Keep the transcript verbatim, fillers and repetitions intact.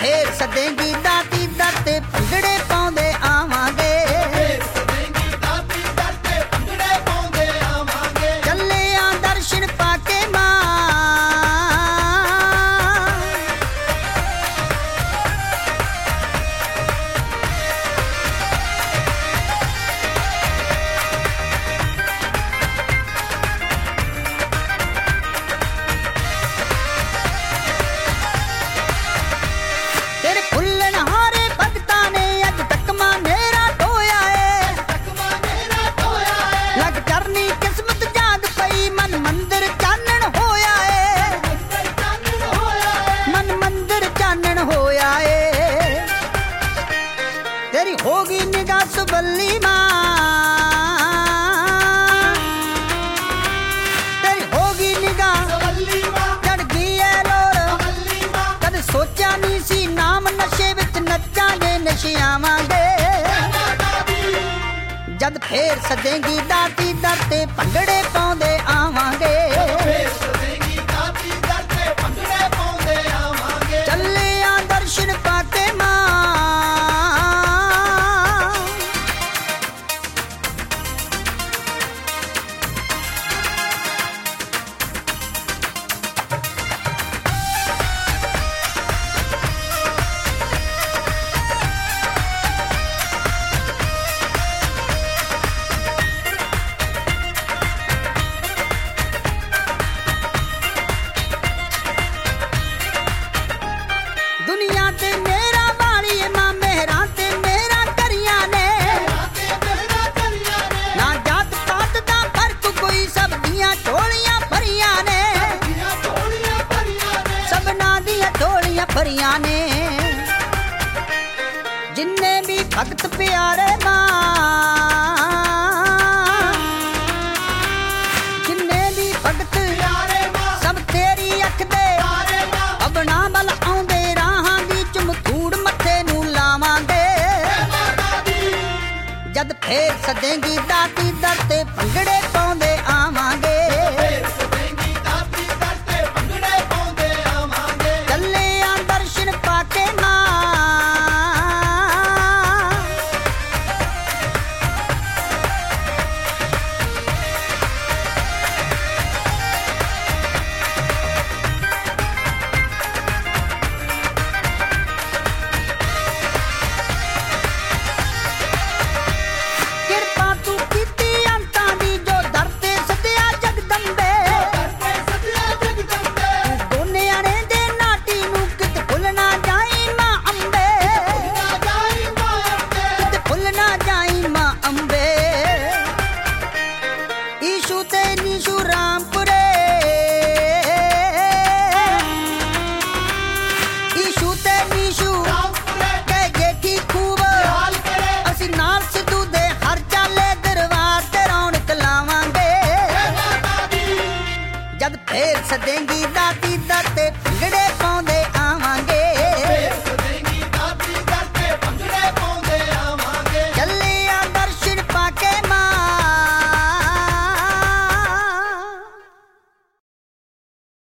ਫੇਰ ਸਦੇਂਗੀ ਦਾਤੀ ਦਰ ਤੇ ਭੰਗੜੇ ਪਾਉਂਦੇ ਆਵਾਂਗੇ। ਚੱਲੇ ਆਂ ਦਰਸ਼ਨ ਪਾ ਕੇ ਮਾਂ होगी निगाह सुबल्ली माँ, तेरी होगी निगाह चढ़ गई है लोर। कद सोचा नहीं सी नाम नशे विच नचांगे नशियावांगे। जद फेर सदेंगी दाती दर ते भंगड़े पाउंदे आवांगे। चले आ दर्शन पाके मां भरियां ने जिन्ने भी भगत प्यारे मां, जिन्ने भी भगत सब तेरी अख दे अबना बल आउंदे राहां दी चमकूड़ मत्थे नूं लावांगे। जद फेर सदेंगी दाती दर ते भंगड़े पाउंदे आवांगे। जद फेर सदेंगी दाती दर ते भंगड़े